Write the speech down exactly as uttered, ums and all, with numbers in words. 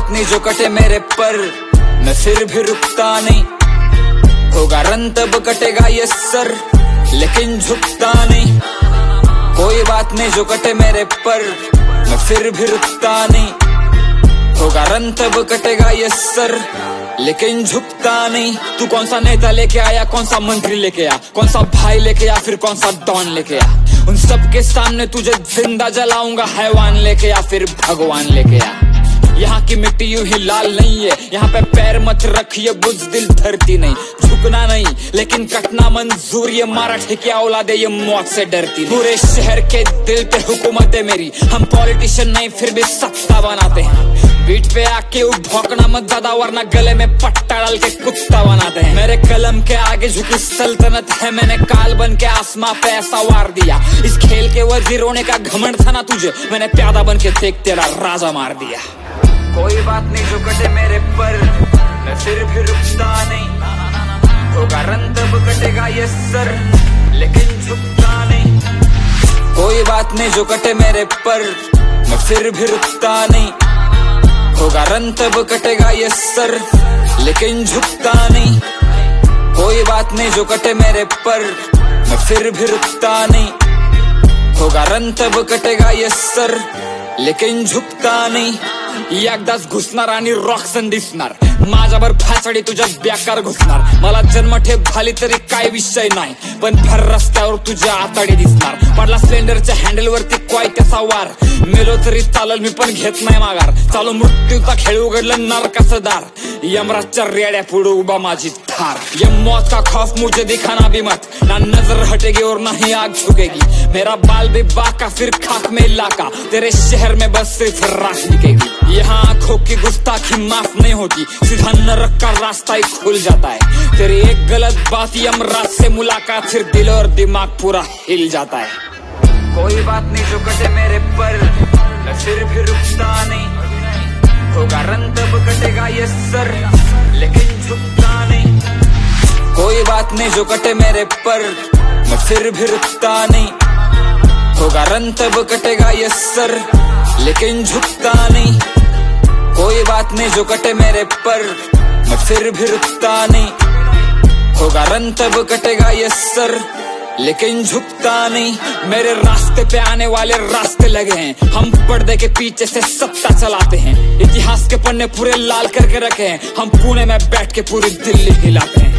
बात नहीं जो कटे मेरे पर, मैं फिर भी रुकता नहीं। होगा रन तब कटेगा ये सर, लेकिन झुकता नहीं। कोई बात नहीं जो कटे मेरे पर, मैं फिर भी रुकता नहीं। होगा रन तब कटेगा ये सर, लेकिन झुकता नहीं। तू कौन सा नेता लेके आया, कौन सा मंत्री लेके आ, कौन सा भाई लेके आ, फिर कौन सा डॉन लेके आ। उन सब के सामने तुझे जिंदा जलाऊंगा, हैवान लेके आ फिर भगवान लेके आ। यहाँ की मिट्टी यूं ही लाल नहीं है, यहाँ पे पैर मत रखिए, बुज़दिल धरती नहीं। झुकना नहीं लेकिन कटना मंजूर, ये मराठे की औलाद है, ये मौत से डरती नहीं। पूरे शहर के दिल पे हुकूमत है मेरी, हम पॉलिटिशियन नहीं फिर भी सत्ता बनाते हैं। बीट पे आके भौंकना मत ज्यादा, वरना गले में पट्टा डाल के कुत्ता बनाते हैं। मेरे कलम के आगे झुकी सल्तनत है, मैंने काल बन के आसमां पे ऐसा वार दिया। इस खेल के वजीर होने का घमंड था ना तुझे, मैंने प्यादा बन के देख तेरा राजा मार दिया। कोई बात नहीं जो कटे मेरे पर, मैं फिर भी रुकता नहीं। होगा रन तब कटेगा ये सर, लेकिन झुकता नहीं। कोई बात नहीं जो कटे मेरे पर, मैं फिर भी रुकता नहीं। होगा रन तब कटेगा ये सर, लेकिन झुकता नहीं। कोई बात नहीं जो कटे मेरे पर, मैं फिर भी रुकता नहीं। होगा रन तब कटेगा ये सर, लेकिन झुकता नहीं। एकदाच घुसणार आणि रॉक्सन दिसणार, माझ्यावर फासडी तुझ्या बेकार घुसणार। मला जन्मठेप झाली तरी काय विषय नाही, पण भर रस्त्यावर तुझ्या आताडी दिसणार। पडला स्प्लेंडरच्या हँडल वरती काय त्याचा वार, मेलो तरी चालल मी पण घेत नाही माघार। चालू मृत्यूचा खेळ उघडलं नरकाचं दार, यमराजच्या रेड्या पुढे उभा माझी थार। ये मौत का खौफ मुझे दिखाना भी मत, ना नजर हटेगी और ना ही आग झुकेगी। मेरा बाल भी बाका फिर खाक में इलाका, तेरे शहर में बस सिर्फ राख निकेगी। यहाँ आंखों की गुस्ताखी माफ नहीं होती, सीधा नरक का रास्ता ही खुल जाता है। तेरी एक गलत बात यमराज से मुलाकात, फिर दिल और दिमाग पूरा हिल जाता है। कोई बात नहीं जो कटे मेरे पर, मैं फिर भी रुकता नहीं। होगा रन तब कटेगा ये सर, लेकिन झुकता नहीं। कोई बात नहीं जो कटे मेरे पर, मैं फिर भी रुकता नहीं। होगा रन तब कटेगा ये सर, लेकिन झुकता नहीं। कोई बात नहीं जो कटे मेरे पर, मैं फिर भी रुकता नहीं। होगा रन तब कटेगा ये सर, लेकिन झुकता नहीं। मेरे रास्ते पे आने वाले रास्ते लगे हैं, हम पर्दे के पीछे से सत्ता चलाते हैं। इतिहास के पन्ने पूरे लाल करके रखे हैं, हम पुणे में बैठ के पूरी दिल्ली हिलाते हैं।